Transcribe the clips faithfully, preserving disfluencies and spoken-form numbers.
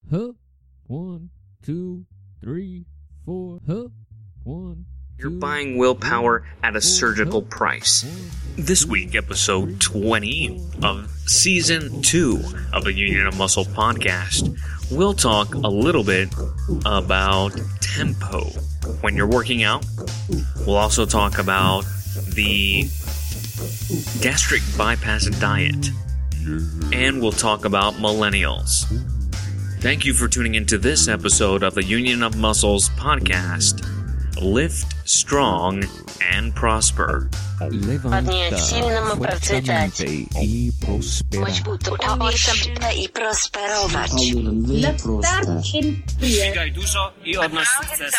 Huh? One, two, three, four. Huh? One. You're buying willpower at a surgical price. This week, episode twenty of season two of the Union of Muscle podcast, we'll talk a little bit about tempo when you're working out. We'll also talk about the gastric bypass diet, and we'll talk about millennials. Thank you for tuning into this episode of the Union of Muscles podcast. Lift strong and prosper. Padnie silnym przeczytać. Choć utrudniejsze i prosperować. Ścigaj dużo i odnoś sukces.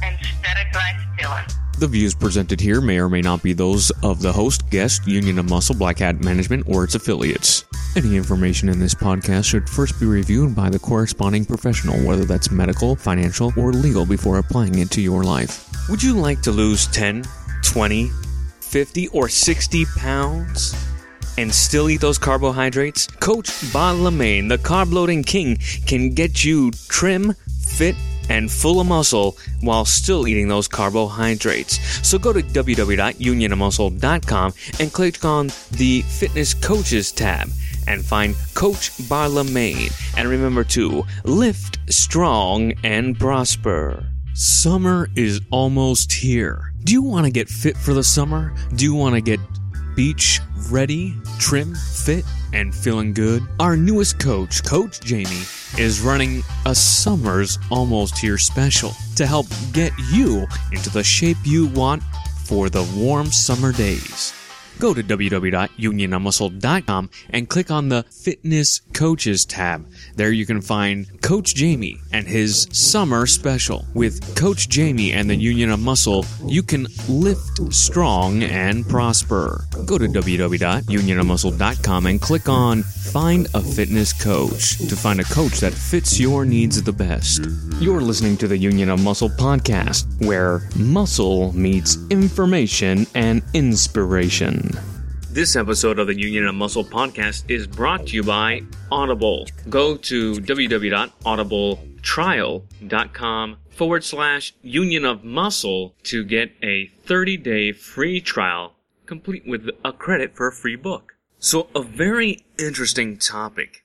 The views presented here may or may not be those of the host, guest, Union of Muscle, Black Hat Management, or its affiliates. Any information in this podcast should first be reviewed by the corresponding professional, whether that's medical, financial, or legal, before applying it to your life. Would you like to lose ten, twenty, fifty, or sixty pounds and still eat those carbohydrates? Coach Bob LeMaine, the carb loading king, can get you trim, fit, and full of muscle while still eating those carbohydrates. So go to w w w dot union of muscle dot com and click on the Fitness Coaches tab and find Coach Bob LeMaine. And remember to lift strong and prosper. Summer is almost here. Do you want to get fit for the summer? Do you want to get beach ready, trim, fit, and feeling good? Our newest coach, Coach Jamie, is running a Summer's Almost Here special to help get you into the shape you want for the warm summer days. Go to w w w dot union of muscle dot com and click on the Fitness Coaches tab. There you can find Coach Jamie and his summer special. With Coach Jamie and the Union of Muscle, you can lift strong and prosper. Go to w w w dot union of muscle dot com and click on Find a Fitness Coach to find a coach that fits your needs the best. You're listening to the Union of Muscle podcast, where muscle meets information and inspiration. This episode of the Union of Muscle podcast is brought to you by Audible. Go to w w w dot audible trial dot com forward slash Union of Muscle to get a thirty-day free trial, complete with a credit for a free book. So a very interesting topic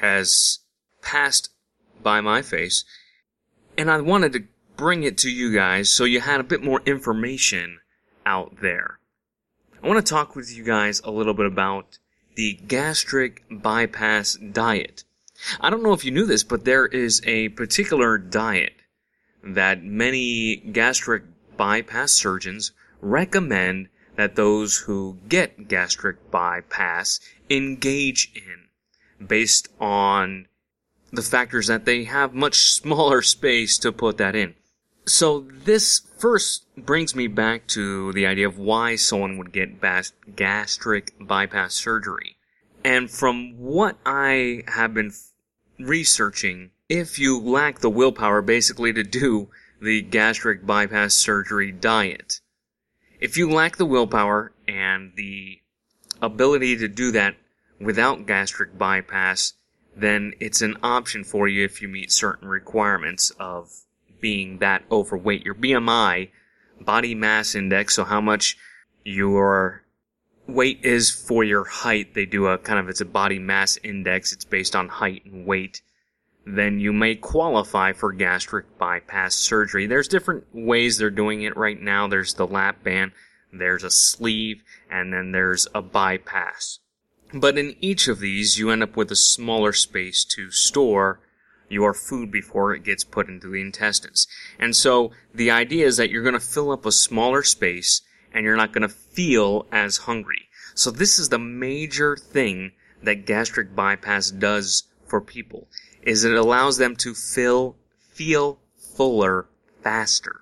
has passed by my face, and I wanted to bring it to you guys so you had a bit more information out there. I want to talk with you guys a little bit about the gastric bypass diet. I don't know if you knew this, but there is a particular diet that many gastric bypass surgeons recommend that those who get gastric bypass engage in, based on the factors that they have much smaller space to put that in. So this first brings me back to the idea of why someone would get bas- gastric bypass surgery. And from what I have been f- researching, if you lack the willpower basically to do the gastric bypass surgery diet, if you lack the willpower and the ability to do that without gastric bypass, then it's an option for you if you meet certain requirements of being that overweight. Your B M I, body mass index, so how much your weight is for your height. They do a kind of, it's a body mass index. It's based on height and weight. Then you may qualify for gastric bypass surgery. There's different ways they're doing it right now. There's the lap band, there's a sleeve, and then there's a bypass. But in each of these, you end up with a smaller space to store your food before it gets put into the intestines. And so the idea is that you're going to fill up a smaller space and you're not going to feel as hungry. So this is the major thing that gastric bypass does for people, is it allows them to feel, feel fuller faster.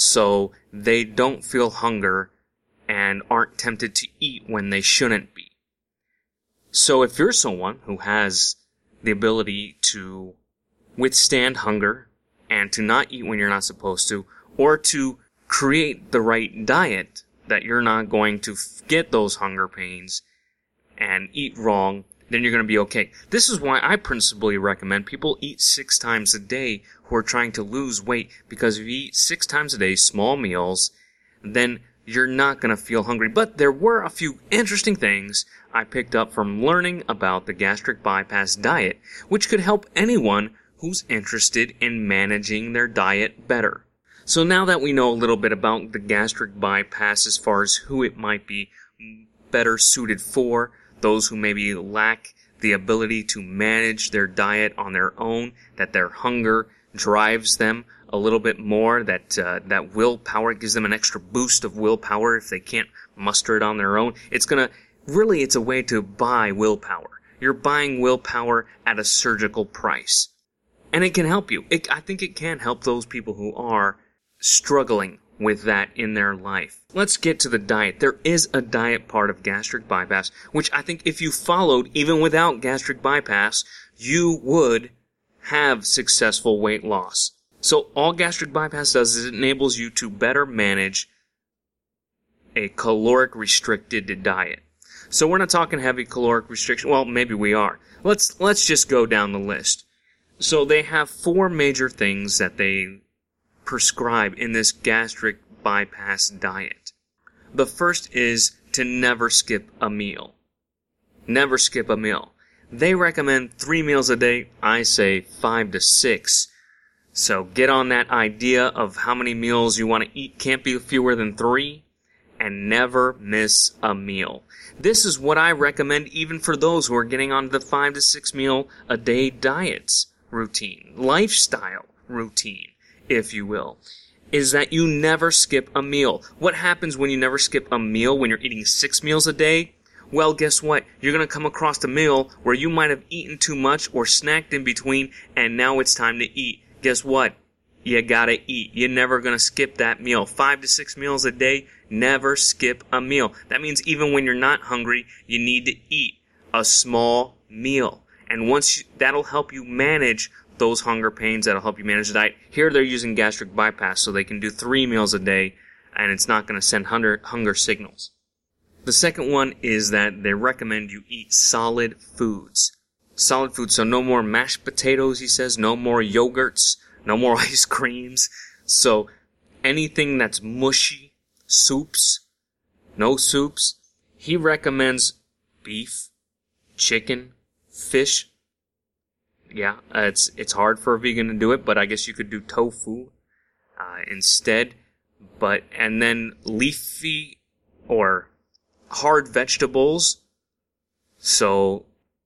So they don't feel hunger and aren't tempted to eat when they shouldn't be. So if you're someone who has the ability to withstand hunger and to not eat when you're not supposed to, or to create the right diet that you're not going to get those hunger pains and eat wrong then you're going to be okay. This is why I principally recommend people eat six times a day who are trying to lose weight, because if you eat six times a day, small meals, then you're not going to feel hungry. But there were a few interesting things I picked up from learning about the gastric bypass diet, which could help anyone who's interested in managing their diet better. So now that we know a little bit about the gastric bypass as far as who it might be better suited for, those who maybe lack the ability to manage their diet on their own, that their hunger drives them a little bit more, that uh, that willpower gives them an extra boost of willpower if they can't muster it on their own. It's gonna, really it's a way to buy willpower. You're buying willpower at a surgical price. And it can help you. It, I think it can help those people who are struggling with that in their life. Let's get to the diet. There is a diet part of gastric bypass, which I think if you followed, even without gastric bypass, you would have successful weight loss. So all gastric bypass does is it enables you to better manage a caloric restricted diet. So we're not talking heavy caloric restriction. Well, maybe we are. Let's, let's just go down the list. So they have four major things that they prescribe in this gastric bypass diet. The first is to never skip a meal. Never skip a meal. They recommend three meals a day. I say five to six. So get on that idea of how many meals you want to eat. Can't be fewer than three. And never miss a meal. This is what I recommend even for those who are getting on the five to six meal a day diets routine, lifestyle routine, if you will, is that you never skip a meal. What happens when you never skip a meal when you're eating six meals a day? Well, guess what? You're going to come across a meal where you might have eaten too much or snacked in between, and now it's time to eat. Guess what? You gotta eat. You're never going to skip that meal. Five to six meals a day, never skip a meal. That means even when you're not hungry, you need to eat a small meal. And once you, that'll help you manage those hunger pains, that'll help you manage the diet. Here they're using gastric bypass, so they can do three meals a day, and it's not going to send hunger, hunger signals. The second one is that they recommend you eat solid foods. Solid foods, so no more mashed potatoes, he says, no more yogurts, no more ice creams. So anything that's mushy, soups, no soups. He recommends beef, chicken, fish. Yeah, uh, it's it's hard for a vegan to do it, but I guess you could do tofu uh, instead. But and then leafy or hard vegetables, so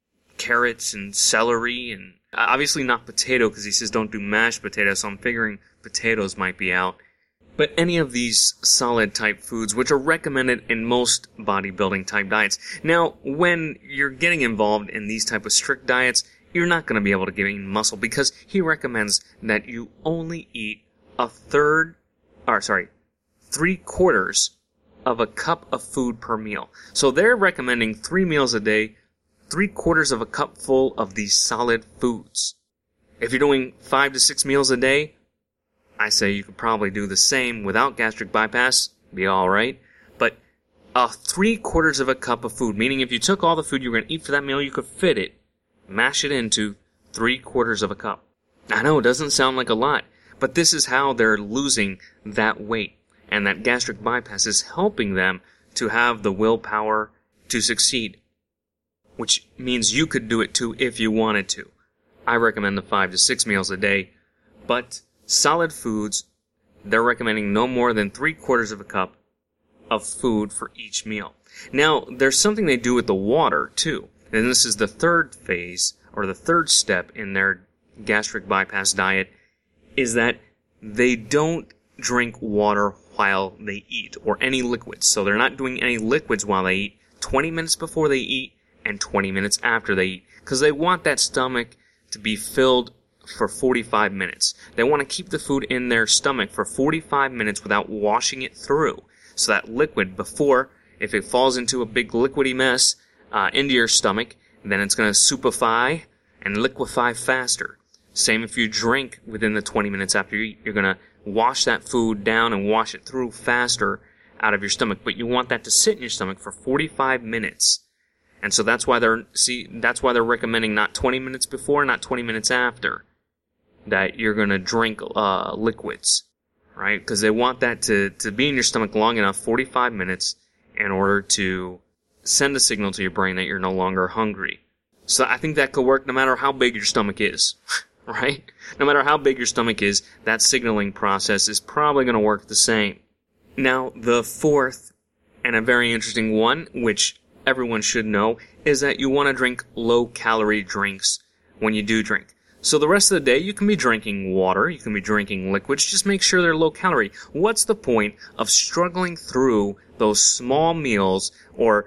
carrots and celery, and obviously not potato because he says don't do mashed potatoes. So I'm figuring potatoes might be out. But any of these solid type foods, which are recommended in most bodybuilding type diets. Now, when you're getting involved in these type of strict diets, you're not going to be able to gain muscle because he recommends that you only eat a third, or sorry, three quarters of a cup of food per meal. So they're recommending three meals a day, three quarters of a cup full of these solid foods. If you're doing five to six meals a day, I say you could probably do the same without gastric bypass, be alright. But a three quarters of a cup of food, meaning if you took all the food you were going to eat for that meal, you could fit it, mash it into three quarters of a cup. I know it doesn't sound like a lot, but this is how they're losing that weight. And that gastric bypass is helping them to have the willpower to succeed. Which means you could do it too if you wanted to. I recommend the five to six meals a day, but solid foods, they're recommending no more than three quarters of a cup of food for each meal. Now, there's something they do with the water, too. And this is the third phase, or the third step in their gastric bypass diet, is that they don't drink water while they eat, or any liquids. So they're not doing any liquids while they eat, twenty minutes before they eat, and twenty minutes after they eat. Because they want that stomach to be filled for forty-five minutes. They want to keep the food in their stomach for forty-five minutes without washing it through. So that liquid, before, if it falls into a big liquidy mess uh, into your stomach, then it's going to soupify and liquefy faster. Same if you drink within the twenty minutes after you eat. You're going to wash that food down and wash it through faster out of your stomach. But you want that to sit in your stomach for forty-five minutes. And so that's why they're see that's why they're recommending not twenty minutes before, not twenty minutes after that you're going to drink uh, liquids, right? Because they want that to, to be in your stomach long enough, forty-five minutes, in order to send a signal to your brain that you're no longer hungry. So I think that could work no matter how big your stomach is, right? No matter how big your stomach is, that signaling process is probably going to work the same. Now, the fourth and a very interesting one, which everyone should know, is that you want to drink low-calorie drinks when you do drink. So the rest of the day, you can be drinking water, you can be drinking liquids, just make sure they're low-calorie. What's the point of struggling through those small meals or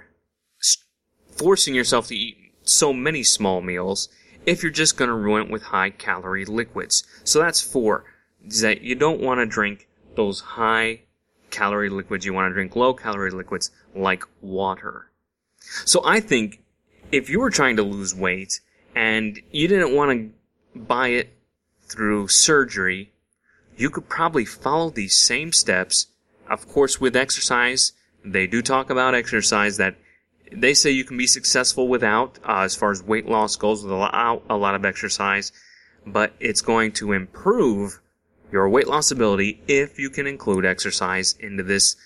forcing yourself to eat so many small meals if you're just going to ruin it with high-calorie liquids? So that's four, is that you don't want to drink those high-calorie liquids. You want to drink low-calorie liquids like water. So I think if you were trying to lose weight and you didn't want to buy it through surgery, you could probably follow these same steps. Of course, with exercise, they do talk about exercise that they say you can be successful without, uh, as far as weight loss goes, without a lot of exercise, but it's going to improve your weight loss ability if you can include exercise into this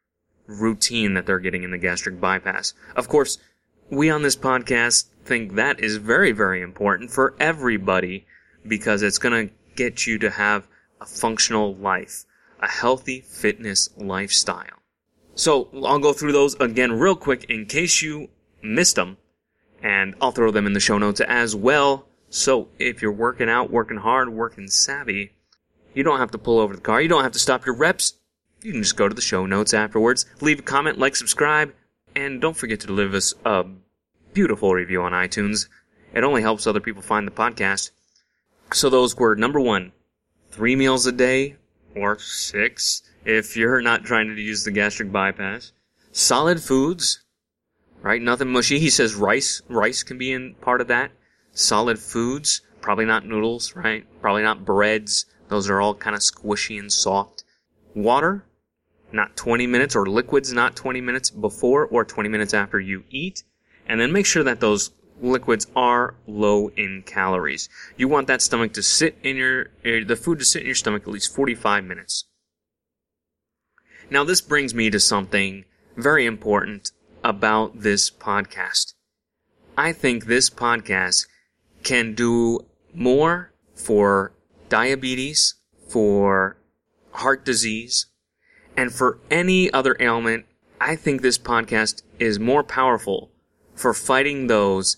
routine that they're getting in the gastric bypass. Of course, we on this podcast think that is very, very important for everybody because it's going to get you to have a functional life, a healthy fitness lifestyle. So I'll go through those again real quick in case you missed them, and I'll throw them in the show notes as well. So if you're working out, working hard, working savvy, you don't have to pull over the car. You don't have to stop your reps. You can just go to the show notes afterwards, leave a comment, like, subscribe, and don't forget to leave us a beautiful review on iTunes. It only helps other people find the podcast. So those were, number one, three meals a day, or six, if you're not trying to use the gastric bypass. Solid foods, right? Nothing mushy. He says rice. Rice can be in part of that. Solid foods, probably not noodles, right? Probably not breads. Those are all kind of squishy and soft. Water, not twenty minutes, or liquids, not twenty minutes before or twenty minutes after you eat. And then make sure that those liquids are low in calories. You want that stomach to sit in your, the food to sit in your stomach at least forty-five minutes. Now this brings me to something very important about this podcast. I think this podcast can do more for diabetes, for heart disease, and for any other ailment. I think this podcast is more powerful for fighting those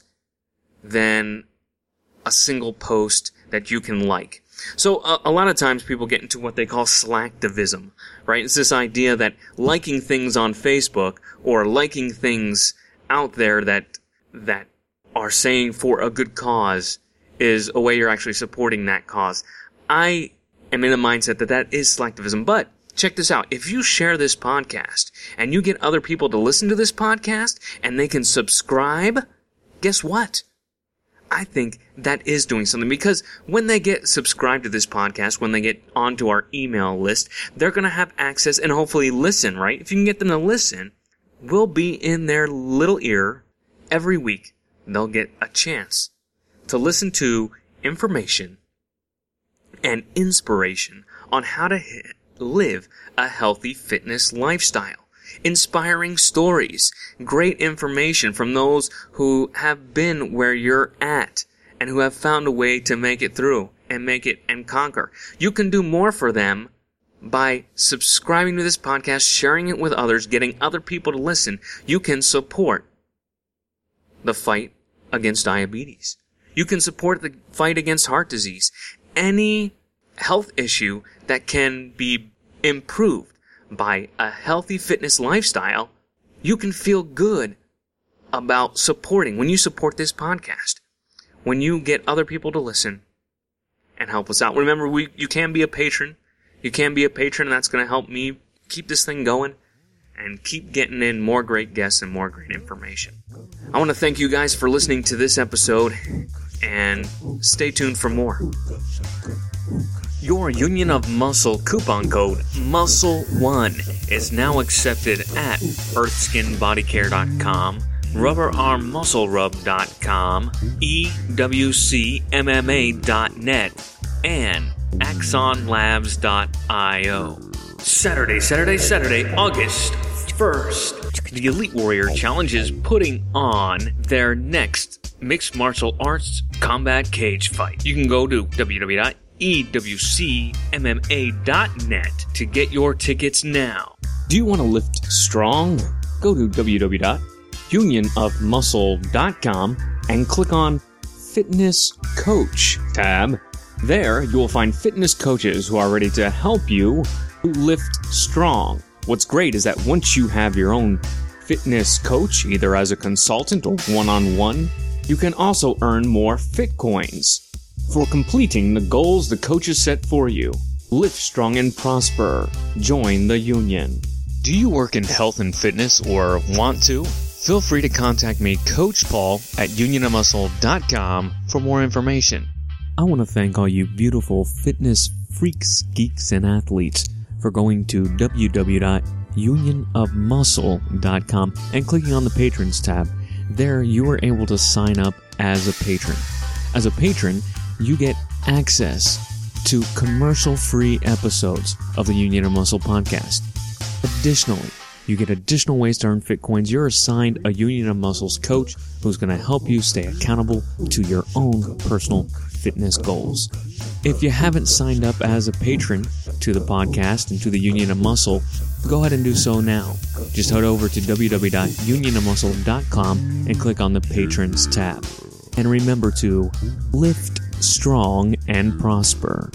than a single post that you can like. So a, a lot of times people get into what they call slacktivism, right? It's this idea that liking things on Facebook or liking things out there that that are saying for a good cause is a way you're actually supporting that cause. I am in a mindset that that is slacktivism, but check this out. If you share this podcast and you get other people to listen to this podcast and they can subscribe, guess what? I think that is doing something, because when they get subscribed to this podcast, when they get onto our email list, they're going to have access and hopefully listen, right? If you can get them to listen, we'll be in their little ear every week. They'll get a chance to listen to information and inspiration on how to hit live a healthy fitness lifestyle. Inspiring stories, great information from those who have been where you're at and who have found a way to make it through and make it and conquer. You can do more for them by subscribing to this podcast, sharing it with others, getting other people to listen. You can support the fight against diabetes. You can support the fight against heart disease. Any health issue that can be improved by a healthy fitness lifestyle, you can feel good about supporting. When you support this podcast, when you get other people to listen and help us out. Remember, we you can be a patron. You can be a patron, and that's going to help me keep this thing going and keep getting in more great guests and more great information. I want to thank you guys for listening to this episode, and stay tuned for more. Your Union of Muscle coupon code muscle one is now accepted at earth skin body care dot com, rubber arm muscle rub dot com, E W C M M A dot net, and axon labs dot io. Saturday, Saturday, Saturday, August first. The Elite Warrior Challenge is putting on their next mixed martial arts combat cage fight. You can go to w w w dot e w c m m a dot net to get your tickets now. Do you want to lift strong? Go to w w w dot union of muscle dot com and click on Fitness Coach tab. There, you will find fitness coaches who are ready to help you lift strong. What's great is that once you have your own fitness coach, either as a consultant or one-on-one, you can also earn more Fit Coins for completing the goals the coaches set for you. Live strong and prosper. Join the union. Do you work in health and fitness or want to? Feel free to contact me, Coach Paul, at union of muscle dot com for more information. I want to thank all you beautiful fitness freaks, geeks, and athletes for going to w w w dot union of muscle dot com and clicking on the Patrons tab. There, you are able to sign up as a patron. As a patron, you get access to commercial-free episodes of the Union of Muscle podcast. Additionally, you get additional ways to earn Fit Coins. You're assigned a Union of Muscles coach who's going to help you stay accountable to your own personal fitness goals. If you haven't signed up as a patron to the podcast and to the Union of Muscle, go ahead and do so now. Just head over to w w w dot union of muscle dot com and click on the Patrons tab. And remember to lift strong and prosper.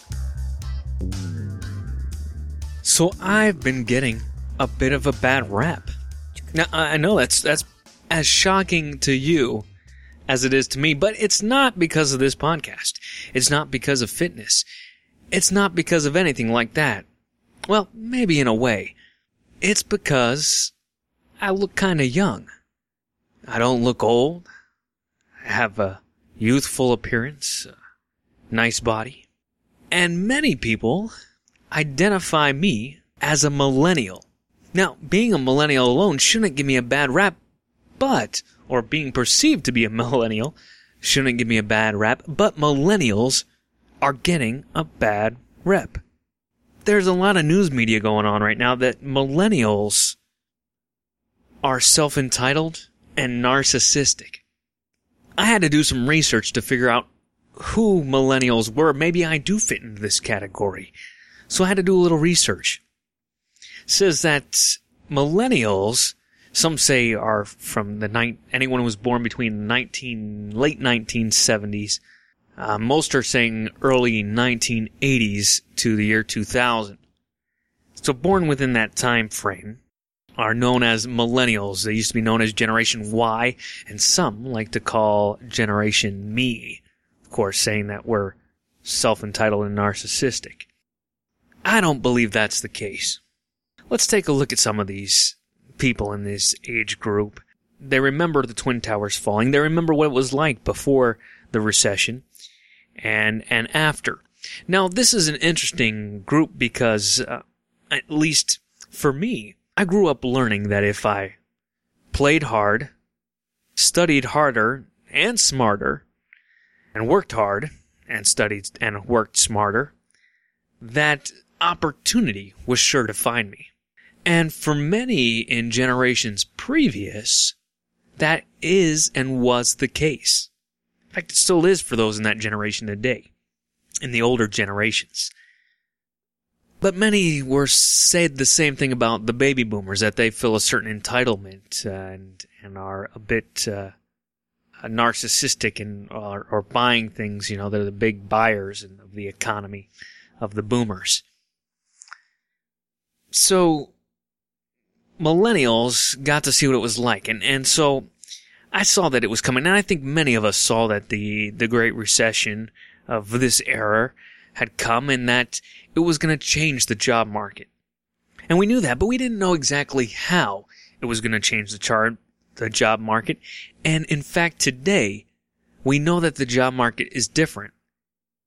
So I've been getting a bit of a bad rap. Now, I know that's that's as shocking to you as it is to me, but it's not because of this podcast. It's not because of fitness. It's not because of anything like that. Well, maybe in a way. It's because I look kind of young. I don't look old. I have a youthful appearance, a nice body. And many people identify me as a millennial. Now, being a millennial alone shouldn't give me a bad rap, but, or being perceived to be a millennial shouldn't give me a bad rap, but millennials are getting a bad rep. There's a lot of news media going on right now that millennials are self-entitled and narcissistic. I had to do some research to figure out who millennials were. Maybe I do fit into this category. So I had to do a little research. It says that millennials, some say are from the ni- anyone who was born between the nineteen late nineteen seventies. Uh, most are saying early nineteen eighties to the year two thousand. So born within that time frame are known as millennials. They used to be known as Generation Y, and some like to call Generation Me. Of course, saying that we're self-entitled and narcissistic. I don't believe that's the case. Let's take a look at some of these people in this age group. They remember the Twin Towers falling. They remember what it was like before the recession and and after. Now, this is an interesting group because, uh, at least for me, I grew up learning that if I played hard, studied harder and smarter, and worked hard and studied and worked smarter, that opportunity was sure to find me. And for many in generations previous, that is and was the case. In fact, it still is for those in that generation today, in the older generations. But many were said the same thing about the baby boomers, that they feel a certain entitlement uh, and and are a bit uh, narcissistic and or, or buying things. You know, they're the big buyers of the economy of the boomers. So millennials got to see what it was like, and and so I saw that it was coming, and I think many of us saw that the the Great Recession of this era had come, and that it was going to change the job market. And we knew that, but we didn't know exactly how it was going to change the chart, the job market. And in fact, today, we know that the job market is different.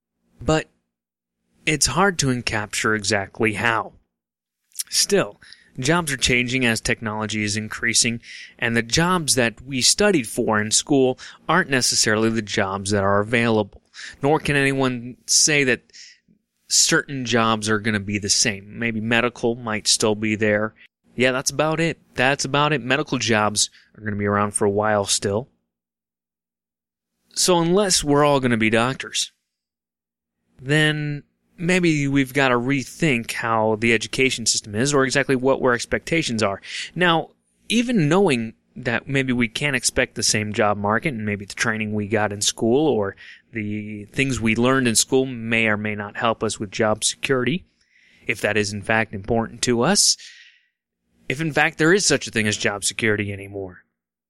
But it's hard to capture exactly how. Still, Jobs are changing as technology is increasing, and the jobs that we studied for in school aren't necessarily the jobs that are available. Nor can anyone say that certain jobs are going to be the same. Maybe medical might still be there. Yeah, that's about it. That's about it. Medical jobs are going to be around for a while still. So unless we're all going to be doctors, then maybe we've got to rethink how the education system is, or exactly what our expectations are. Now, even knowing that maybe we can't expect the same job market, and maybe the training we got in school or the things we learned in school may or may not help us with job security, if that is in fact important to us, if in fact there is such a thing as job security anymore.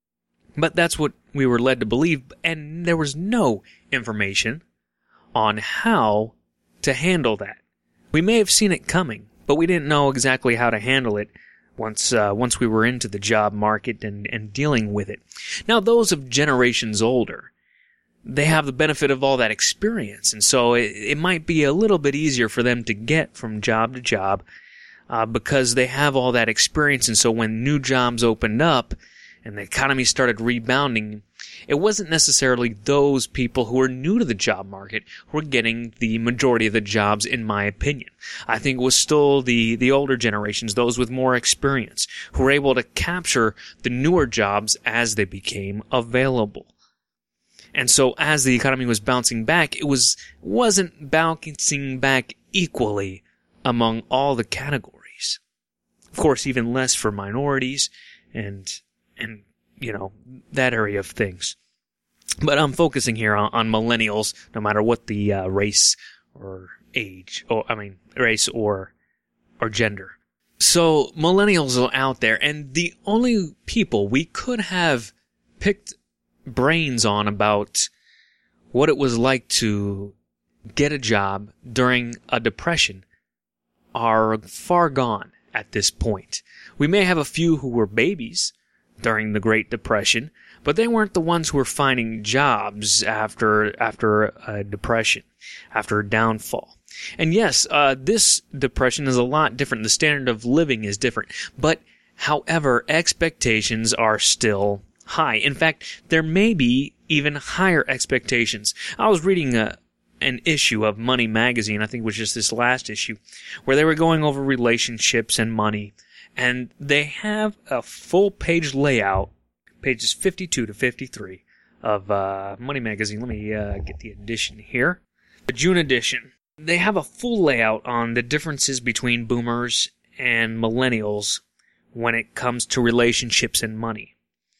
But that's what we were led to believe, and there was no information on how to handle that. We may have seen it coming, but we didn't know exactly how to handle it once uh, once we were into the job market and, and dealing with it. Now, those of generations older, they have the benefit of all that experience, and so it, it might be a little bit easier for them to get from job to job uh, because they have all that experience, and so when new jobs opened up and the economy started rebounding, it wasn't necessarily those people who were new to the job market who were getting the majority of the jobs, in my opinion. I think it was still the, the older generations, those with more experience, who were able to capture the newer jobs as they became available. And so as the economy was bouncing back, it was, wasn't bouncing back equally among all the categories. Of course, even less for minorities and and, you know, that area of things. But I'm focusing here on, on millennials, no matter what the uh, race or age, or, I mean, race or, or gender. So, millennials are out there, and the only people we could have picked brains on about what it was like to get a job during a depression are far gone at this point. We may have a few who were babies during the Great Depression, but they weren't the ones who were finding jobs after after a depression, after a downfall. And yes, uh, this depression is a lot different. The standard of living is different. But, however, expectations are still high. In fact, there may be even higher expectations. I was reading a, an issue of Money Magazine, I think it was just this last issue, where they were going over relationships and money. And they have a full-page layout, pages fifty-two to fifty-three, of uh, Money Magazine. Let me uh, get the edition here. The June edition. They have a full layout on the differences between boomers and millennials when it comes to relationships and money.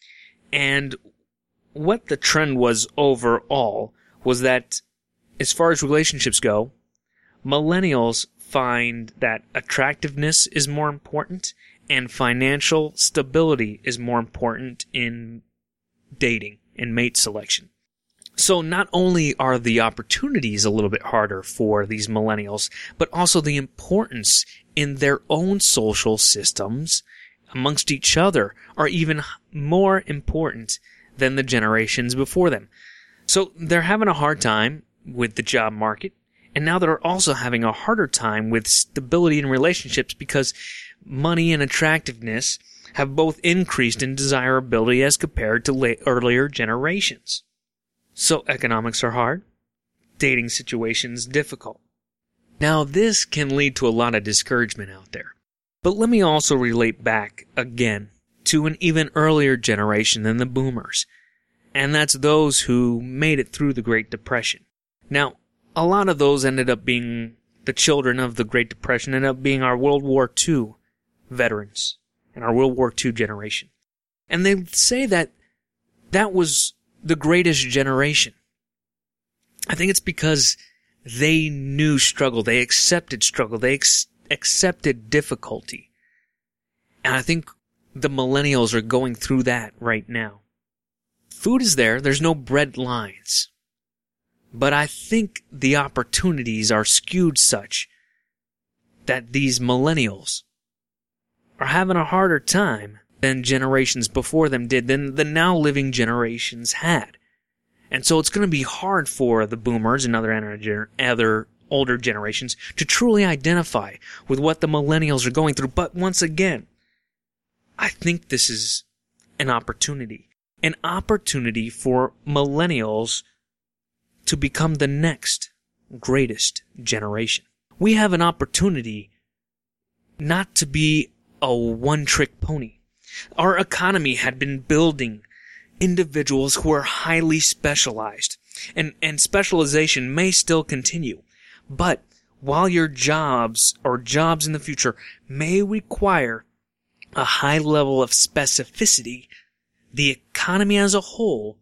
And what the trend was overall was that, as far as relationships go, millennials find that attractiveness is more important and financial stability is more important in dating and mate selection. So not only are the opportunities a little bit harder for these millennials, but also the importance in their own social systems amongst each other are even more important than the generations before them. So they're having a hard time with the job market, and now they're also having a harder time with stability in relationships because money and attractiveness have both increased in desirability as compared to late, earlier generations. So economics are hard, dating situations difficult. Now this can lead to a lot of discouragement out there. But let me also relate back again to an even earlier generation than the boomers, and that's those who made it through the Great Depression. Now, a lot of those ended up being the children of the Great Depression, ended up being our World War Two veterans and our World War Two generation. And they say that that was the greatest generation. I think it's because they knew struggle, they accepted struggle, they ex- accepted difficulty. And I think the millennials are going through that right now. Food is there, there's no bread lines. But I think the opportunities are skewed such that these millennials are having a harder time than generations before them did, than the now living generations had. And so it's going to be hard for the boomers and other, other older generations to truly identify with what the millennials are going through. But once again, I think this is an opportunity. An opportunity for millennials to become the next greatest generation. We have an opportunity not to be a one-trick pony. Our economy had been building individuals who are highly specialized, and, and specialization may still continue. But while your jobs or jobs in the future may require a high level of specificity, the economy as a whole,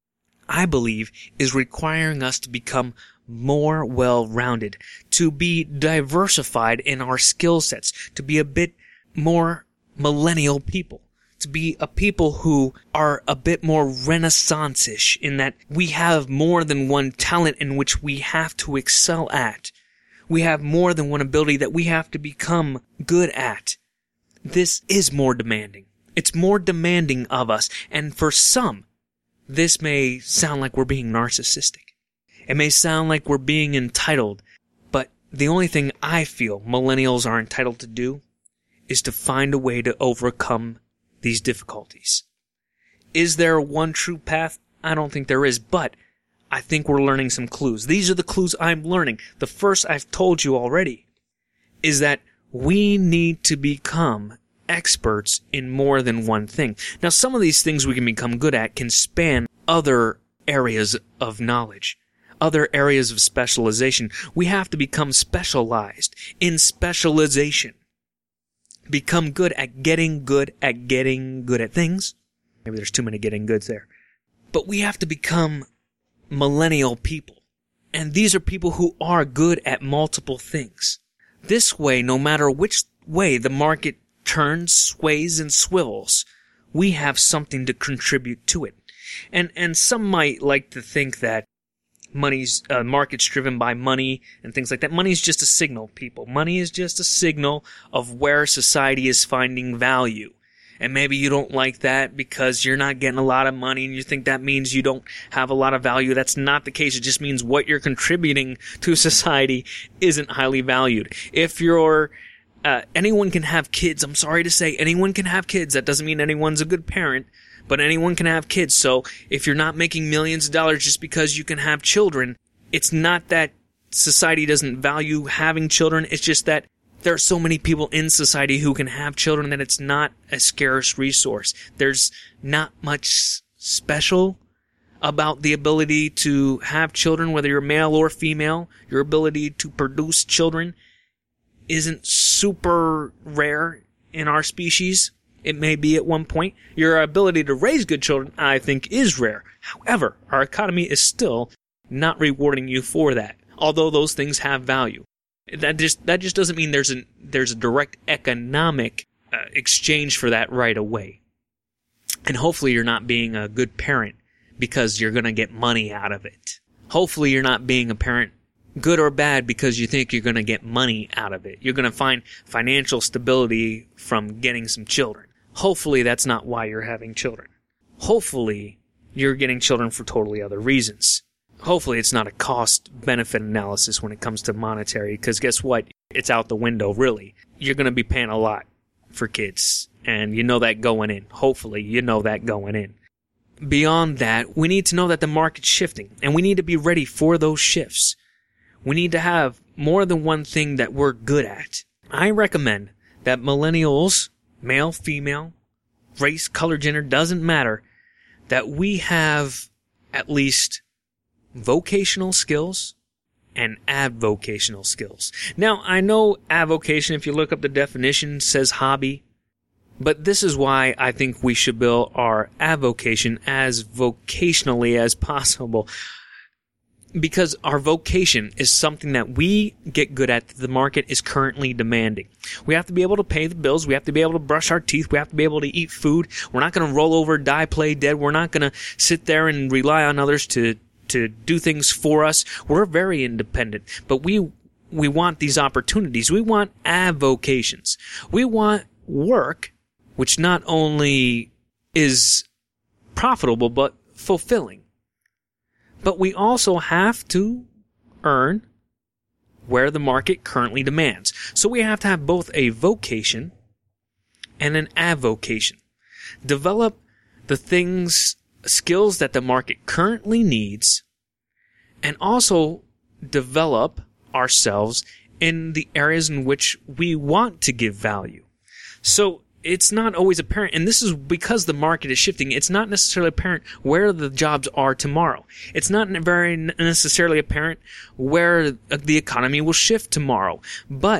I believe, is requiring us to become more well-rounded, to be diversified in our skill sets, to be a bit more millennial people, to be a people who are a bit more Renaissance-ish in that we have more than one talent in which we have to excel at. We have more than one ability that we have to become good at. This is more demanding. It's more demanding of us, and for some, this may sound like we're being narcissistic. It may sound like we're being entitled, but the only thing I feel millennials are entitled to do is to find a way to overcome these difficulties. Is there one true path? I don't think there is, but I think we're learning some clues. These are the clues I'm learning. The first I've told you already is that we need to become experts in more than one thing. Now, some of these things we can become good at can span other areas of knowledge, other areas of specialization. We have to become specialized in specialization. Become good at getting good at getting good at things. Maybe there's too many getting goods there. But we have to become millennial people. And these are people who are good at multiple things. This way, no matter which way the market turns, sways, and swivels, we have something to contribute to it. And and some might like to think that money's uh, market's driven by money and things like that. Money's just a signal, people. Money is just a signal of where society is finding value. And maybe you don't like that because you're not getting a lot of money and you think that means you don't have a lot of value. That's not the case. It just means what you're contributing to society isn't highly valued. If you're uh, anyone can have kids. I'm sorry to say anyone can have kids. That doesn't mean anyone's a good parent, but anyone can have kids. So if you're not making millions of dollars just because you can have children, it's not that society doesn't value having children. It's just that there are so many people in society who can have children that it's not a scarce resource. There's not much special about the ability to have children, whether you're male or female. Your ability to produce children isn't super rare in our species. It may be at one point. Your ability to raise good children, I think, is rare. However, our economy is still not rewarding you for that, although those things have value. That just that just doesn't mean there's a there's a direct economic uh, exchange for that right away. And hopefully you're not being a good parent because you're going to get money out of it. Hopefully you're not being a parent, good or bad, because you think you're going to get money out of it. You're going to find financial stability from getting some children. Hopefully that's not why you're having children. Hopefully you're getting children for totally other reasons. Hopefully it's not a cost-benefit analysis when it comes to monetary, because guess what? It's out the window, really. You're going to be paying a lot for kids, and you know that going in. Hopefully you know that going in. Beyond that, we need to know that the market's shifting, and we need to be ready for those shifts. We need to have more than one thing that we're good at. I recommend that millennials, male, female, race, color, gender, doesn't matter, that we have at least vocational skills and avocational skills. Now, I know avocation, if you look up the definition, says hobby, but this is why I think we should build our avocation as vocationally as possible. Because our vocation is something that we get good at that the market is currently demanding. We have to be able to pay the bills. We have to be able to brush our teeth. We have to be able to eat food. We're not going to roll over, die, play dead. We're not going to sit there and rely on others to to do things for us. We're very independent, but we we want these opportunities. We want avocations. We want work which not only is profitable but fulfilling. But we also have to earn where the market currently demands. So we have to have both a vocation and an avocation. Develop the things, skills that the market currently needs, and also develop ourselves in the areas in which we want to give value. So it's not always apparent, and this is because the market is shifting. It's not necessarily apparent where the jobs are tomorrow. It's not very necessarily apparent where the economy will shift tomorrow. But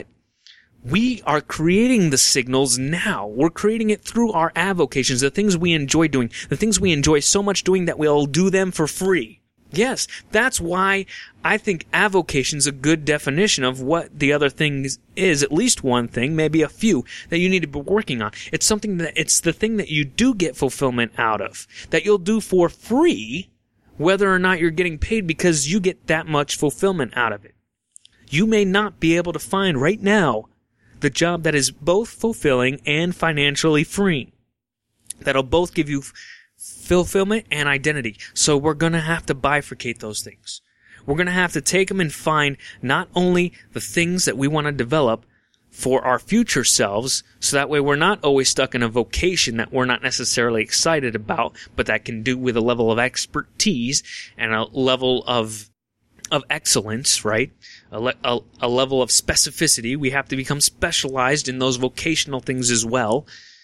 we are creating the signals now. We're creating it through our avocations, the things we enjoy doing, the things we enjoy so much doing that we'll do them for free. Yes, that's why I think avocation's a good definition of what the other thing is. At least one thing, maybe a few, that you need to be working on. It's something that, it's the thing that you do get fulfillment out of, that you'll do for free, whether or not you're getting paid, because you get that much fulfillment out of it. You may not be able to find right now the job that is both fulfilling and financially freeing. That'll both give you fulfillment and identity. So we're going to have to bifurcate those things. We're going to have to take them and find not only the things that we want to develop for our future selves, so that way we're not always stuck in a vocation that we're not necessarily excited about, but that can do with a level of expertise and a level of of excellence, right? A, le- a, a level of specificity. We have to become specialized in those vocational things as well.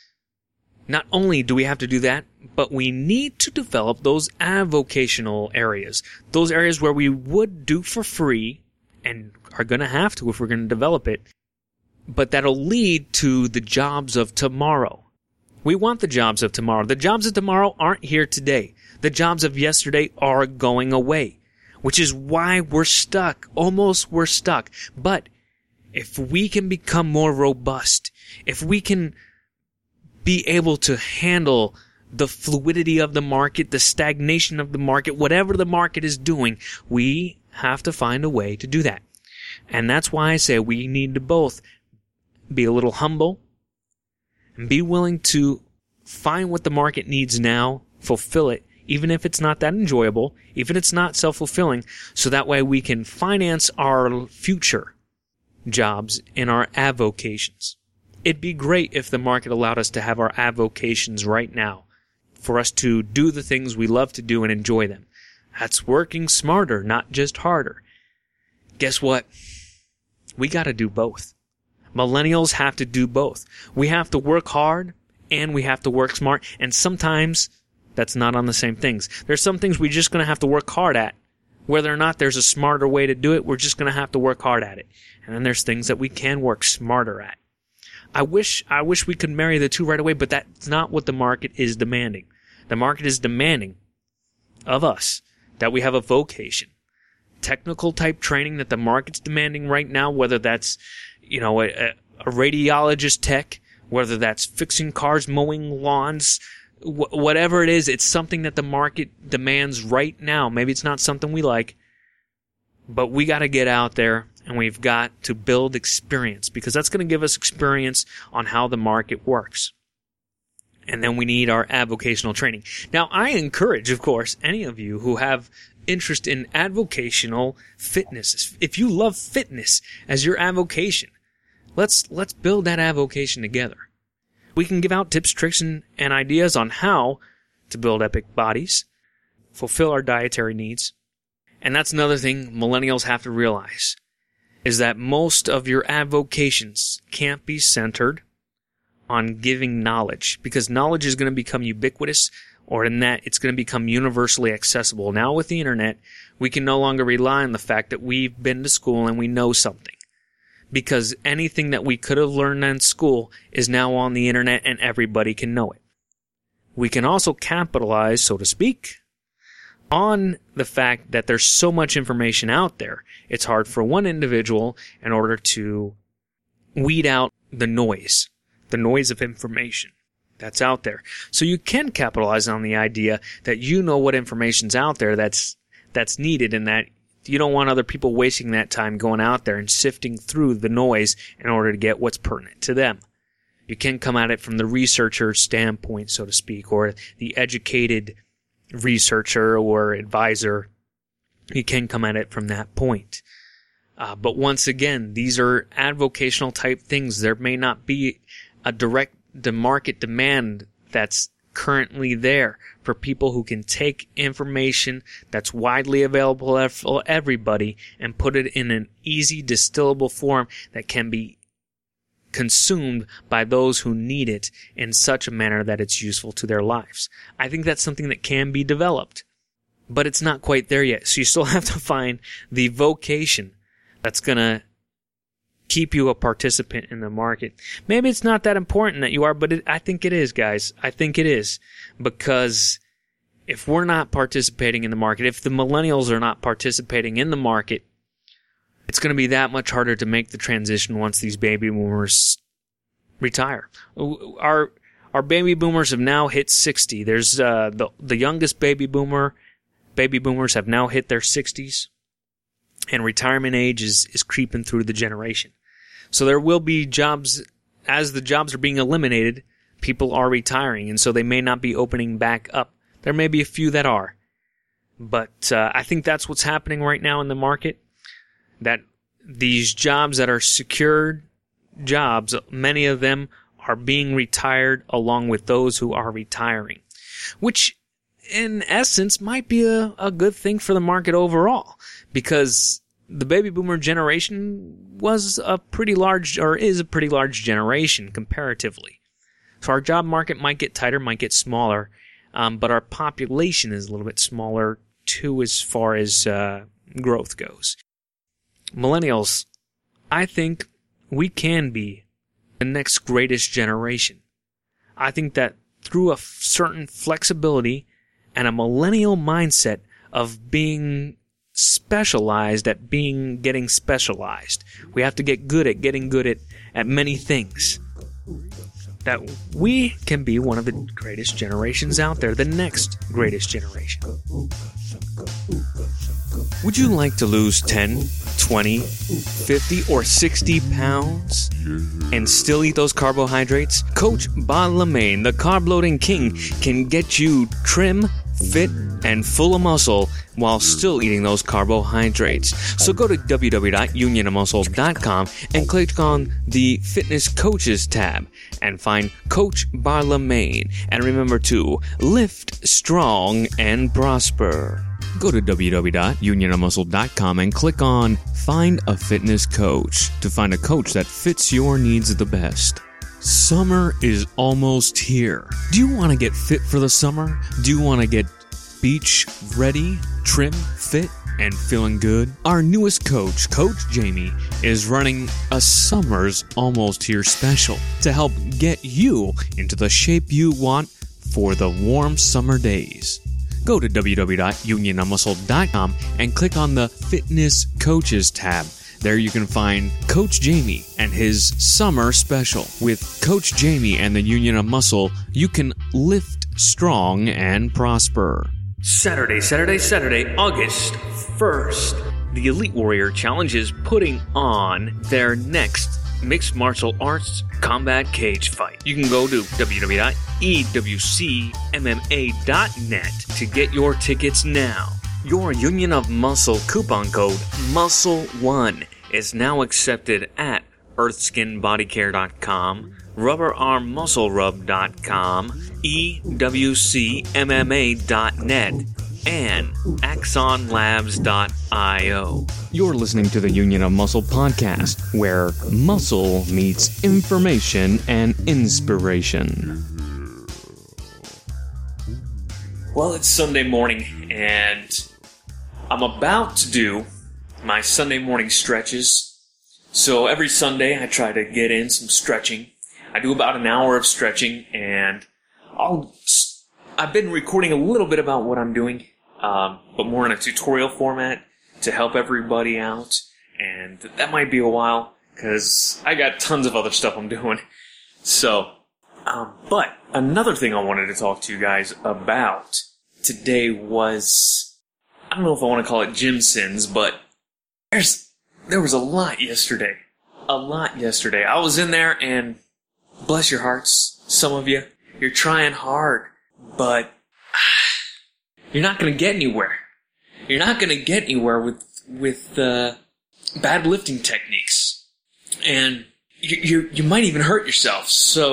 Not only do we have to do that, but we need to develop those avocational areas. Those areas where we would do for free and are going to have to if we're going to develop it. But that'll lead to the jobs of tomorrow. We want the jobs of tomorrow. The jobs of tomorrow aren't here today. The jobs of yesterday are going away, which is why we're stuck. Almost we're stuck. But if we can become more robust, if we can be able to handle the fluidity of the market, the stagnation of the market, whatever the market is doing, we have to find a way to do that. And that's why I say we need to both be a little humble and be willing to find what the market needs now, fulfill it, even if it's not that enjoyable, even if it's not self-fulfilling, so that way we can finance our future jobs in our avocations. It'd be great if the market allowed us to have our avocations right now, for us to do the things we love to do and enjoy them. That's working smarter, not just harder. Guess what? We gotta do both. Millennials have to do both. We have to work hard and we have to work smart, and sometimes that's not on the same things. There's some things we're just gonna have to work hard at. Whether or not there's a smarter way to do it, we're just gonna have to work hard at it. And then there's things that we can work smarter at. I wish, I wish we could marry the two right away, but that's not what the market is demanding. The market is demanding of us that we have a vocation. Technical type training that the market's demanding right now, whether that's, you know, a, a radiologist tech, whether that's fixing cars, mowing lawns, wh- whatever it is, it's something that the market demands right now. Maybe it's not something we like, but we gotta get out there and we've got to build experience, because that's going to give us experience on how the market works. And then we need our avocational training. Now, I encourage, of course, any of you who have interest in avocational fitness. If you love fitness as your avocation, let's let's build that avocation together. We can give out tips, tricks, and, and ideas on how to build epic bodies, fulfill our dietary needs. And that's another thing millennials have to realize, is that most of your avocations can't be centered on giving knowledge, because knowledge is going to become ubiquitous, or in that it's going to become universally accessible. Now with the internet, we can no longer rely on the fact that we've been to school and we know something, because anything that we could have learned in school is now on the internet and everybody can know it. We can also capitalize, so to speak, on the fact that there's so much information out there. It's hard for one individual in order to weed out the noise, the noise of information that's out there. So you can capitalize on the idea that you know what information's out there that's that's needed, and that you don't want other people wasting that time going out there and sifting through the noise in order to get what's pertinent to them. You can come at it from the researcher standpoint, so to speak, or the educated researcher or advisor. You can come at it from that point. Uh, but once again, these are avocational type things. There may not be a direct the market demand that's currently there for people who can take information that's widely available for everybody and put it in an easy distillable form that can be consumed by those who need it in such a manner that it's useful to their lives. I think that's something that can be developed, but it's not quite there yet. So you still have to find the vocation that's going to keep you a participant in the market. Maybe it's not that important that you are, but it, I think it is, guys. I think it is, because if we're not participating in the market, if the millennials are not participating in the market, it's going to be that much harder to make the transition once these baby boomers retire. Our our baby boomers have now hit sixty. There's uh, the the youngest baby boomer baby boomers have now hit their sixties, and retirement age is is creeping through the generation. So there will be jobs, as the jobs are being eliminated, people are retiring, and so they may not be opening back up. There may be a few that are, but uh, I think that's what's happening right now in the market. That these jobs that are secured jobs, many of them are being retired along with those who are retiring, which in essence might be a, a good thing for the market overall, because the baby boomer generation was a pretty large, or is a pretty large generation comparatively. So our job market might get tighter, might get smaller, um, but our population is a little bit smaller too as far as uh, growth goes. Millennials, I think we can be the next greatest generation. I think that through a f- certain flexibility and a millennial mindset of being specialized at being getting specialized, we have to get good at getting good at, at many things, that we can be one of the greatest generations out there, the next greatest generation. Would you like to lose ten, twenty, fifty, or sixty pounds and still eat those carbohydrates? Coach Bob LeMaine, the carb loading king, can get you trim, fit, and full of muscle while still eating those carbohydrates. So go to w w w dot union of muscle dot com and click on the Fitness Coaches tab and find Coach Bob LeMaine. And remember to lift strong and prosper. Go to w w w dot union of muscle dot com and click on Find a Fitness Coach to find a coach that fits your needs the best. Summer is almost here. Do you want to get fit for the summer? Do you want to get beach ready, trim, fit, and feeling good? Our newest coach, Coach Jamie, is running a Summer's Almost Here special to help get you into the shape you want for the warm summer days. Go to w w w dot union of muscle dot com and click on the Fitness Coaches tab. There you can find Coach Jamie and his summer special. With Coach Jamie and the Union of Muscle, you can lift strong and prosper. Saturday, Saturday, Saturday, August first. The Elite Warrior Challenge is putting on their next mixed martial arts combat cage fight. You can go to w w w dot e w c m m a dot net to get your tickets now. Your Union of Muscle coupon code muscle one is now accepted at earthskin body care dot com, rubber arm muscle rub dot com, e w c m m a dot net, and axon labs dot i o. You're listening to the Union of Muscle podcast, where muscle meets information and inspiration. Well, it's Sunday morning, and I'm about to do my Sunday morning stretches. So every Sunday I try to get in some stretching. I do about an hour of stretching, and I'll, I've been recording a little bit about what I'm doing, um, but more in a tutorial format to help everybody out. And that might be a while, because I got tons of other stuff I'm doing. So, um, but another thing I wanted to talk to you guys about today was, I don't know if I want to call it gym sins, but there's there was a lot yesterday. A lot yesterday. I was in there, and bless your hearts, some of you, you're trying hard, but ah, you're not going to get anywhere. You're not going to get anywhere with with uh, bad lifting techniques, and you, you you might even hurt yourself. So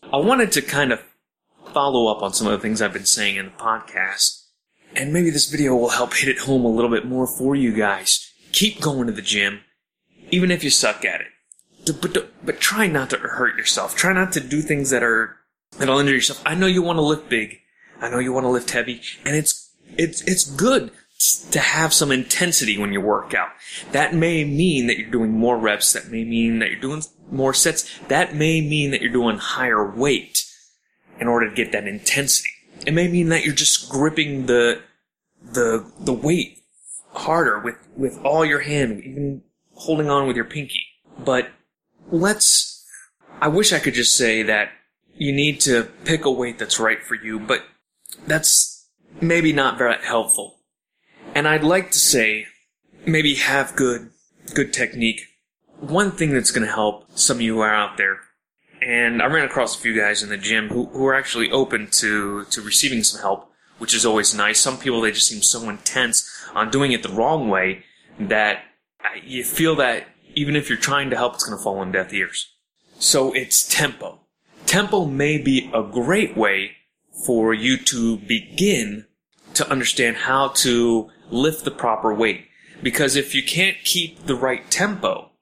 I wanted to kind of follow up on some of the things I've been saying in the podcast, and maybe this video will help hit it home a little bit more for you guys. Keep going to the gym, even if you suck at it. But, but try not to hurt yourself. Try not to do things that are that'll injure yourself. I know you want to lift big. I know you want to lift heavy, and it's it's it's good to have some intensity when you work out. That may mean that you're doing more reps. That may mean that you're doing more sets. That may mean that you're doing higher weight in order to get that intensity. It may mean that you're just gripping the the the weight harder with, with all your hand, even holding on with your pinky. But let's... I wish I could just say that you need to pick a weight that's right for you, but that's maybe not very helpful. And I'd like to say, maybe have good, good technique. One thing that's going to help some of you who are out there, and I ran across a few guys in the gym who, who are actually open to, to receiving some help, which is always nice. Some people, they just seem so intense on doing it the wrong way that you feel that even if you're trying to help, it's going to fall on deaf ears. So it's tempo. Tempo may be a great way for you to begin to understand how to lift the proper weight. Because if you can't keep the right tempo,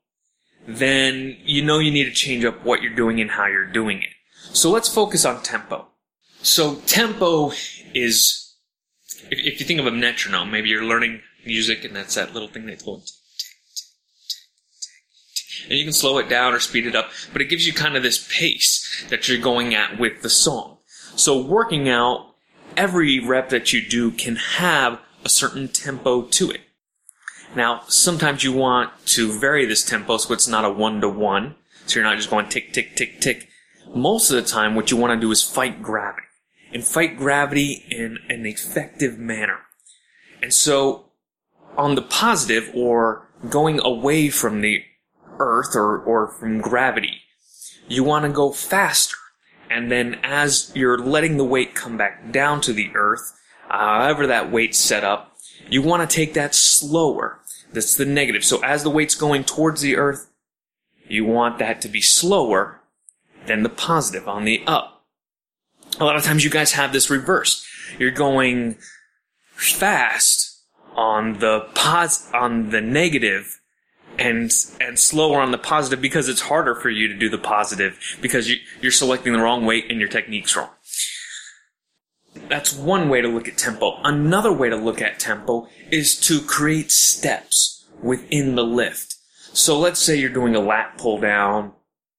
then you know you need to change up what you're doing and how you're doing it. So let's focus on tempo. So tempo is, if, if you think of a metronome, maybe you're learning music and that's that little thing that's going tick, tick, tick, tick, tick. And you can slow it down or speed it up, but it gives you kind of this pace that you're going at with the song. So working out, every rep that you do can have a certain tempo to it. Now, sometimes you want to vary this tempo so it's not a one-to-one, so you're not just going tick, tick, tick, tick. Most of the time, what you want to do is fight gravity, and fight gravity in an effective manner. And so, on the positive, or going away from the earth, or, or from gravity, you want to go faster. And then as you're letting the weight come back down to the earth, however that weight's set up, you want to take that slower. That's the negative. So as the weight's going towards the earth, you want that to be slower than the positive on the up. A lot of times you guys have this reversed. You're going fast on the pos- on the negative and and slower on the positive because it's harder for you to do the positive because you, you're selecting the wrong weight and your technique's wrong. That's one way to look at tempo. Another way to look at tempo is to create steps within the lift. So let's say you're doing a lat pull down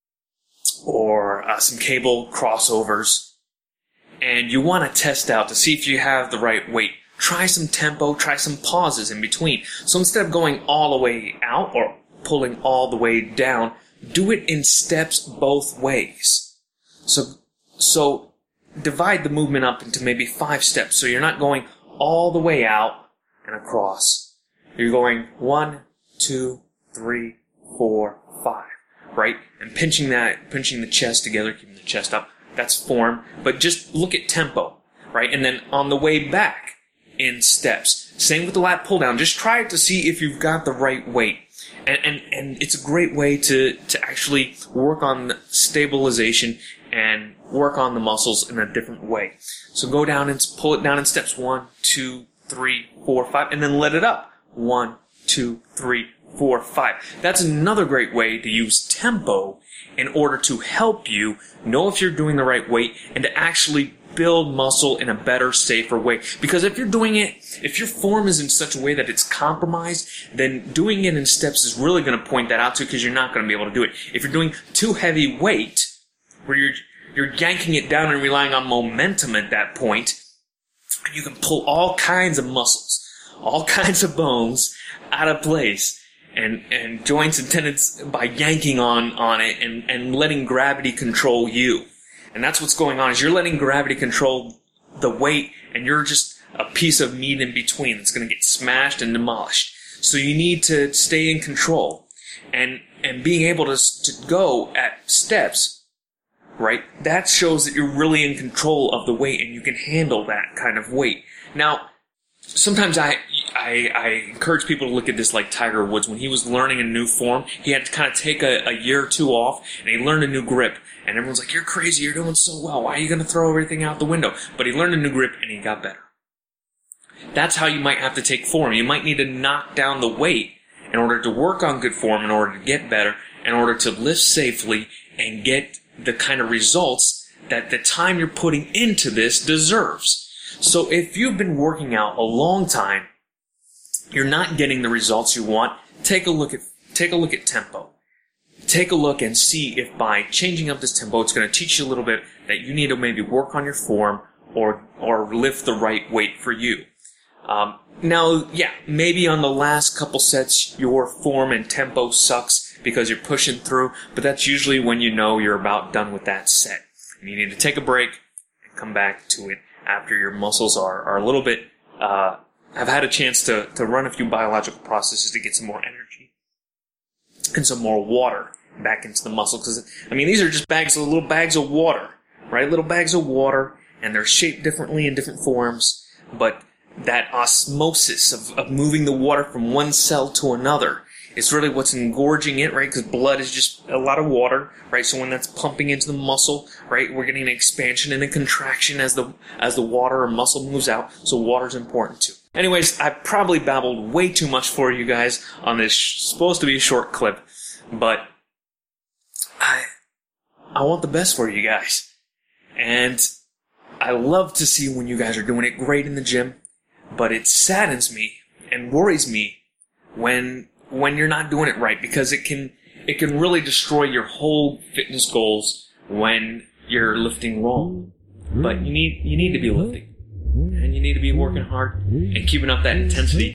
or uh, some cable crossovers, and you want to test out to see if you have the right weight. Try some tempo, try some pauses in between. So instead of going all the way out or pulling all the way down, do it in steps both ways. So, so divide the movement up into maybe five steps. So you're not going all the way out and across. You're going one, two, three, four, five, right? And pinching that, pinching the chest together, keeping the chest up. That's form. But just look at tempo, right? And then on the way back, in steps. Same with the lat pull down. Just try it to see if you've got the right weight. And, and, and it's a great way to, to actually work on stabilization and work on the muscles in a different way. So go down and pull it down in steps. One, two, three, four, five, and then let it up. One, two, three, four, five. That's another great way to use tempo in order to help you know if you're doing the right weight and to actually build muscle in a better, safer way. Because if you're doing it, if your form is in such a way that it's compromised, then doing it in steps is really going to point that out to you because you're not going to be able to do it. If you're doing too heavy weight, where you're you're yanking it down and relying on momentum at that point, you can pull all kinds of muscles, all kinds of bones out of place, and, and joints and tendons by yanking on, on it and, and letting gravity control you. And that's what's going on, is you're letting gravity control the weight, and you're just a piece of meat in between that's going to get smashed and demolished. So you need to stay in control. And and being able to, to go at steps, right, that shows that you're really in control of the weight and you can handle that kind of weight. Now, sometimes I, I I encourage people to look at this like Tiger Woods. When he was learning a new form, he had to kind of take a, a year or two off, and he learned a new grip. And everyone's like, you're crazy, you're doing so well, why are you going to throw everything out the window? But he learned a new grip, and he got better. That's how you might have to take form. You might need to knock down the weight in order to work on good form, in order to get better, in order to lift safely, and get the kind of results that the time you're putting into this deserves. So if you've been working out a long time, you're not getting the results you want, take a look at take a look at tempo. Take a look and see if by changing up this tempo, it's going to teach you a little bit that you need to maybe work on your form or or lift the right weight for you. Um, now, yeah, maybe on the last couple sets, your form and tempo sucks because you're pushing through, but that's usually when you know you're about done with that set. And you need to take a break and come back to it after your muscles are, are a little bit, uh, have had a chance to, to run a few biological processes to get some more energy and some more water back into the muscle. Because, I mean, these are just bags of little bags of water, right? Little bags of water, and they're shaped differently in different forms, but that osmosis of, of moving the water from one cell to another is really what's engorging it, right? Because blood is just a lot of water, right? So when that's pumping into the muscle, right, we're getting an expansion and a contraction as the as the water or muscle moves out. So water's important too. Anyways, I probably babbled way too much for you guys on this sh- supposed to be a short clip, but I I want the best for you guys, and I love to see when you guys are doing it great in the gym. But it saddens me and worries me when when you're not doing it right, because it can it can really destroy your whole fitness goals when you're lifting wrong. But you need you need to be lifting, and you need to be working hard and keeping up that intensity.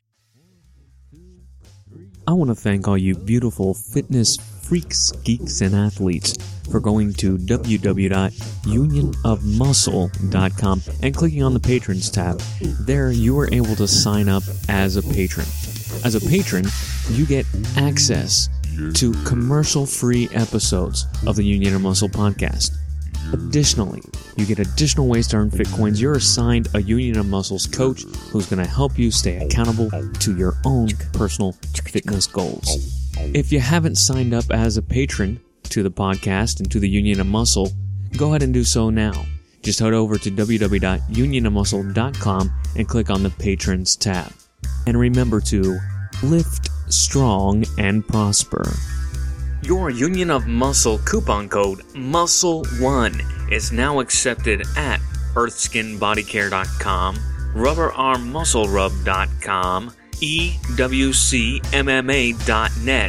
I want to thank all you beautiful fitness freaks, geeks, and athletes for going to w w w dot union of muscle dot com and clicking on the Patrons tab. There, you are able to sign up as a patron. As a patron, you get access to commercial-free episodes of the Union of Muscle podcast. Additionally, you get additional ways to earn fit coins. You're assigned a Union of Muscles coach who's going to help you stay accountable to your own personal fitness goals. If you haven't signed up as a patron to the podcast and to the Union of Muscle, go ahead and do so now. Just head over to w w w dot union of muscle dot com and click on the Patrons tab. And remember to lift strong and prosper. Your Union of Muscle coupon code muscle one is now accepted at earth skin body care dot com, rubber arm muscle rub dot com, e w c m m a dot net,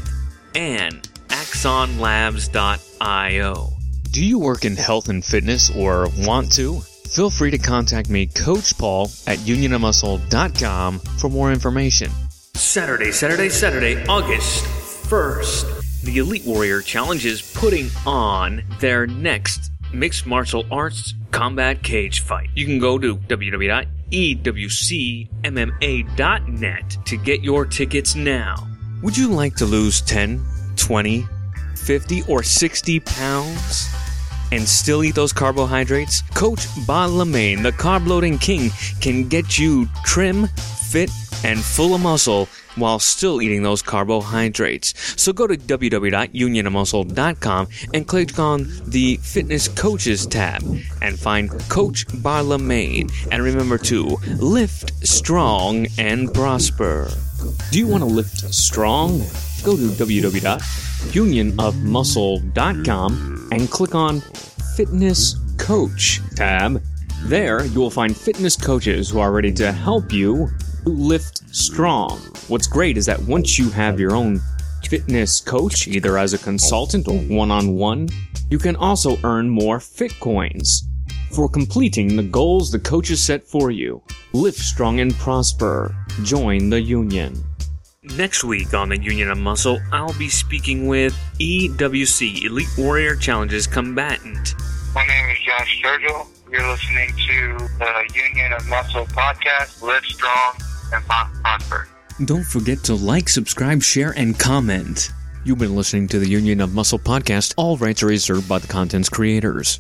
and axon labs dot i o. Do you work in health and fitness or want to? Feel free to contact me, Coach Paul, at union of muscle dot com for more information. Saturday, Saturday, Saturday, August first. The Elite Warrior Challenge is putting on their next mixed martial arts combat cage fight. You can go to w w w dot e w c m m a dot net to get your tickets now. Would you like to lose ten, twenty, fifty, or sixty pounds and still eat those carbohydrates? Coach Bob LeMaine, the carb loading king, can get you trim, fit, and full of muscle while still eating those carbohydrates. So go to w w w dot union of muscle dot com and click on the Fitness Coaches tab and find Coach Bob LeMaine. And remember to lift strong and prosper. Do you want to lift strong? Go to w w w dot union of muscle dot com and click on Fitness Coach tab. There, you will find fitness coaches who are ready to help you lift strong. What's great is that once you have your own fitness coach, either as a consultant or one-on-one, you can also earn more fit coins for completing the goals the coaches set for you. Lift strong and prosper. Join the Union. Next week on the Union of Muscle, I'll be speaking with E W C, Elite Warrior Challenges combatant. My name is Josh Sturgill. You're listening to the Union of Muscle podcast. Live strong and prosper. Don't forget to like, subscribe, share, and comment. You've been listening to the Union of Muscle podcast. All rights are reserved by the content's creators.